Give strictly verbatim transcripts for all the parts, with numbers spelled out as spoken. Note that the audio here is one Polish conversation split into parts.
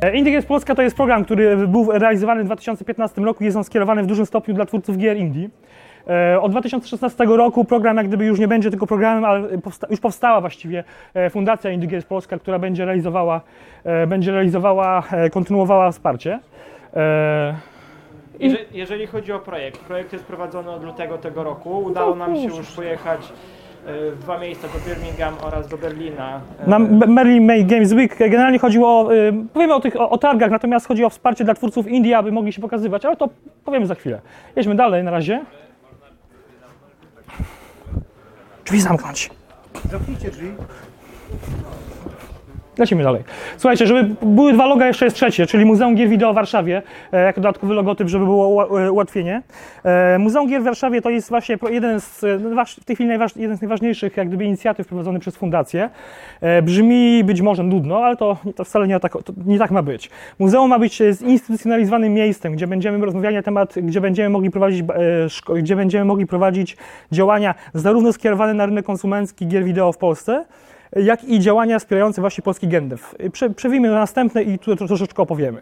Indie Games Polska to jest program, który był realizowany w dwa tysiące piętnastym roku. Jest on skierowany w dużym stopniu dla twórców gier indie. Od dwa tysiące szesnastego roku program jak gdyby już nie będzie tylko programem, ale powsta już powstała właściwie Fundacja Indie Games Polska, która będzie realizowała, będzie realizowała, kontynuowała wsparcie. I... Jeżeli, jeżeli chodzi o projekt, projekt jest prowadzony od lutego tego roku. Udało nam się już pojechać w dwa miejsca, do Birmingham oraz do Berlina. Na Merlin May Games Week. Generalnie chodziło o, powiemy o tych o, o targach, natomiast chodzi o wsparcie dla twórców indie, aby mogli się pokazywać, ale to powiemy za chwilę. Jedźmy dalej na razie. Drzwi zamknąć. Zamknijcie drzwi. Lecimy dalej. Słuchajcie, żeby były dwa loga, jeszcze jest trzecie, czyli Muzeum Gier Wideo w Warszawie, e, jako dodatkowy logotyp, żeby było ułatwienie. E, Muzeum Gier w Warszawie to jest właśnie jeden z, w tej chwili najważ, jeden z najważniejszych jak gdyby inicjatyw prowadzony przez fundację. E, brzmi być może nudno, ale to, to wcale nie tak, to nie tak ma być. Muzeum ma być zinstytucjonalizowanym miejscem, gdzie będziemy rozmawiali na temat, gdzie będziemy mogli prowadzić, e, gdzie będziemy mogli prowadzić działania zarówno skierowane na rynek konsumencki gier wideo w Polsce, jak i działania wspierające właśnie polski game dev. Prze przewijmy na następne i tu to troszeczkę opowiemy.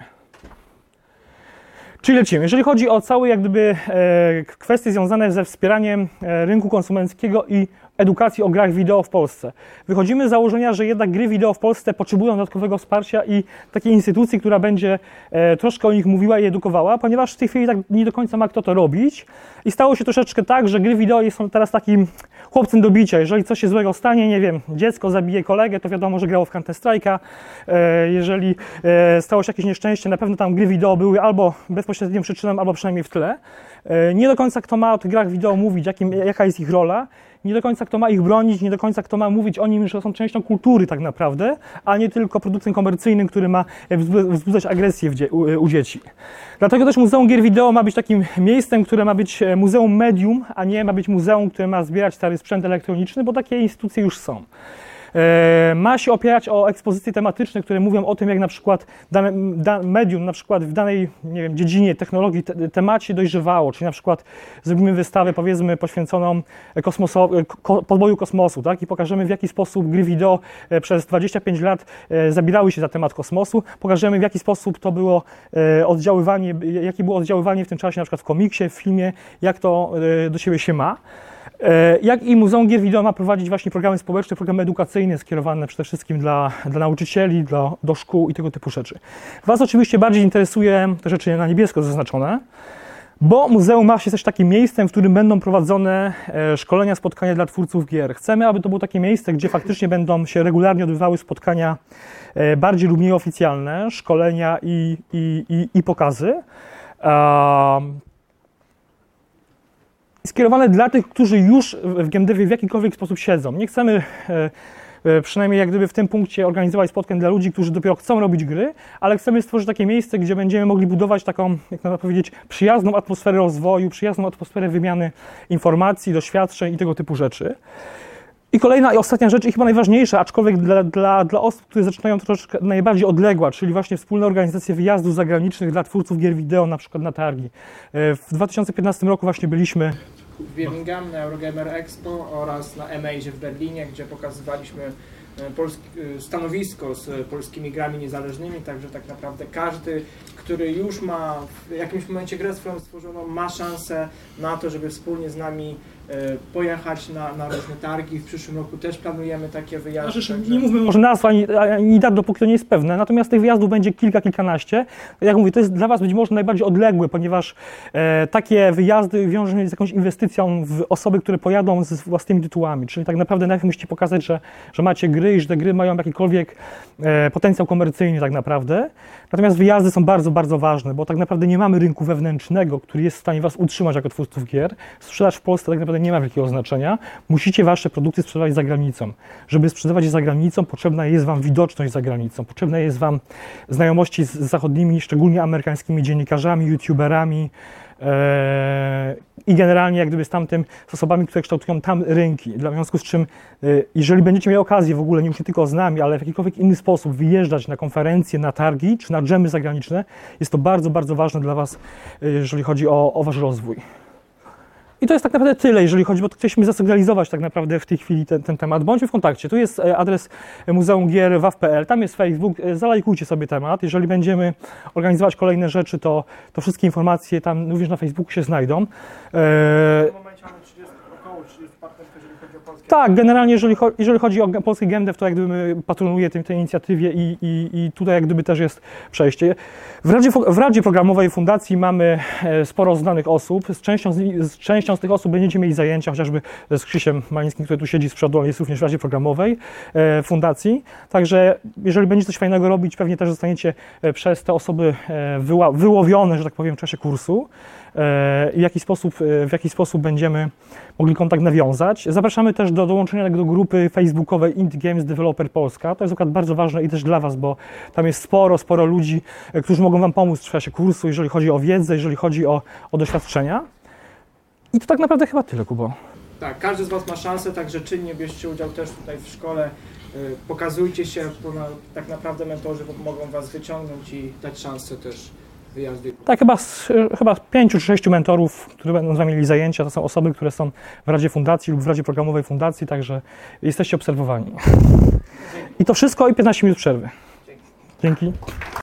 Czyli lecimy. Jeżeli chodzi o całe jak gdyby e, kwestie związane ze wspieraniem e, rynku konsumenckiego i edukacji o grach wideo w Polsce. Wychodzimy z założenia, że jednak gry wideo w Polsce potrzebują dodatkowego wsparcia i takiej instytucji, która będzie e, troszkę o nich mówiła i edukowała, ponieważ w tej chwili tak nie do końca ma kto to robić. I stało się troszeczkę tak, że gry wideo są teraz takim chłopcem do bicia. Jeżeli coś się złego stanie, nie wiem, dziecko zabije kolegę, to wiadomo, że grało w Counter Strike'a. E, jeżeli e, stało się jakieś nieszczęście, na pewno tam gry wideo były albo bezpośrednią przyczyną, albo przynajmniej w tle. E, nie do końca kto ma o tych grach wideo mówić, jakim, jaka jest ich rola. Nie do końca kto ma ich bronić, nie do końca kto ma mówić o nim, że są częścią kultury tak naprawdę, a nie tylko produktem komercyjnym, który ma wzbudzać agresję w dzie u, u dzieci. Dlatego też Muzeum Gier Wideo ma być takim miejscem, które ma być muzeum medium, a nie ma być muzeum, które ma zbierać stary sprzęt elektroniczny, bo takie instytucje już są. Ma się opierać o ekspozycje tematyczne, które mówią o tym, jak na przykład dane da, medium, na przykład w danej, nie wiem, dziedzinie technologii, te, temacie dojrzewało, czyli na przykład zrobimy wystawę, powiedzmy, poświęconą kosmoso, ko, podboju kosmosu, tak? I pokażemy, w jaki sposób gry wideo przez dwadzieścia pięć lat zabierały się za temat kosmosu, pokażemy, w jaki sposób to było oddziaływanie, jakie było oddziaływanie w tym czasie, na przykład w komiksie, w filmie, jak to do siebie się ma. Jak i Muzeum Gier Wideo ma prowadzić właśnie programy społeczne, programy edukacyjne skierowane przede wszystkim dla, dla nauczycieli, dla, do szkół i tego typu rzeczy. Was oczywiście bardziej interesuje te rzeczy na niebiesko zaznaczone, bo muzeum ma się też takim miejscem, w którym będą prowadzone szkolenia, spotkania dla twórców gier. Chcemy, aby to było takie miejsce, gdzie faktycznie będą się regularnie odbywały spotkania bardziej lub mniej oficjalne, szkolenia i, i, i, i pokazy. Skierowane dla tych, którzy już w game devie w jakikolwiek sposób siedzą. Nie chcemy, e, przynajmniej jak gdyby w tym punkcie, organizować spotkań dla ludzi, którzy dopiero chcą robić gry, ale chcemy stworzyć takie miejsce, gdzie będziemy mogli budować taką, jak można powiedzieć, przyjazną atmosferę rozwoju, przyjazną atmosferę wymiany informacji, doświadczeń i tego typu rzeczy. I kolejna i ostatnia rzecz, i chyba najważniejsza, aczkolwiek dla, dla, dla osób, które zaczynają troszeczkę najbardziej odległa, czyli właśnie wspólne organizacje wyjazdów zagranicznych dla twórców gier wideo, na przykład na targi. W dwa tysiące piętnastym roku właśnie byliśmy w Birmingham na Eurogamer Expo oraz na Amaze w Berlinie, gdzie pokazywaliśmy polski, stanowisko z polskimi grami niezależnymi, także tak naprawdę każdy, który już ma w jakimś momencie grę swoją stworzoną, ma szansę na to, żeby wspólnie z nami pojechać na, na różne targi. W przyszłym roku też planujemy takie wyjazdy. Znaczy, także... Nie mówmy może nazw ani, ani dat, dopóki to nie jest pewne, natomiast tych wyjazdów będzie kilka, kilkanaście. Jak mówię, to jest dla Was być może najbardziej odległe, ponieważ e, takie wyjazdy wiążą się z jakąś inwestycją w osoby, które pojadą z własnymi tytułami, czyli tak naprawdę najpierw musicie pokazać, że, że macie gry i że te gry mają jakikolwiek e, potencjał komercyjny tak naprawdę. Natomiast wyjazdy są bardzo, bardzo ważne, bo tak naprawdę nie mamy rynku wewnętrznego, który jest w stanie Was utrzymać jako twórców gier. Sprzedaż w Polsce tak naprawdę nie ma wielkiego znaczenia. Musicie Wasze produkty sprzedawać za granicą. Żeby sprzedawać je za granicą, potrzebna jest Wam widoczność za granicą. Potrzebna jest Wam znajomości z zachodnimi, szczególnie amerykańskimi dziennikarzami, youtuberami e, i generalnie jak gdyby z tamtym, z osobami, które kształtują tam rynki. Dla w związku z czym, e, jeżeli będziecie mieli okazję w ogóle, nie już nie tylko z nami, ale w jakikolwiek inny sposób wyjeżdżać na konferencje, na targi czy na dżemy zagraniczne, jest to bardzo, bardzo ważne dla Was, jeżeli chodzi o, o Wasz rozwój. I to jest tak naprawdę tyle, jeżeli chodzi, bo to chcieliśmy zasygnalizować tak naprawdę w tej chwili ten, ten temat. Bądźmy w kontakcie. Tu jest adres Muzeum Gier W A W kropka P L, tam jest Facebook, zalajkujcie sobie temat. Jeżeli będziemy organizować kolejne rzeczy, to, to wszystkie informacje tam również na Facebooku się znajdą. W tym momencie mamy trzydzieści, około trzydzieści partnerów, jeżeli chodzi o polskie. Tak, generalnie jeżeli, cho jeżeli chodzi o polski game dev, to jak gdyby patronuje tej, tej inicjatywie i, i, i tutaj jak gdyby też jest przejście. W Radzie, w Radzie Programowej Fundacji mamy sporo znanych osób. Z częścią z, z częścią z tych osób będziecie mieli zajęcia, chociażby z Krzysiem Malińskim, który tu siedzi z przodu, on jest również w Radzie Programowej e, Fundacji. Także jeżeli będziecie coś fajnego robić, pewnie też zostaniecie przez te osoby wyła wyłowione, że tak powiem, w czasie kursu. W jaki sposób, w jaki sposób będziemy mogli kontakt nawiązać. Zapraszamy też do dołączenia do grupy facebookowej Indie Games Developer Polska. To jest akurat bardzo ważne i też dla Was, bo tam jest sporo, sporo ludzi, którzy mogą Wam pomóc w czasie kursu, jeżeli chodzi o wiedzę, jeżeli chodzi o, o doświadczenia. I to tak naprawdę chyba tyle, Kubo. Tak, każdy z Was ma szansę, także czynnie bierzcie udział też tutaj w szkole. Pokazujcie się, bo na, tak naprawdę mentorzy mogą Was wyciągnąć i dać szansę też wyjazdu. Tak, chyba, z, chyba pięciu czy sześciu mentorów, którzy będą z Wami mieli zajęcia, to są osoby, które są w Radzie Fundacji lub w Radzie Programowej Fundacji, także jesteście obserwowani. I to wszystko i piętnaście minut przerwy. Dzięki.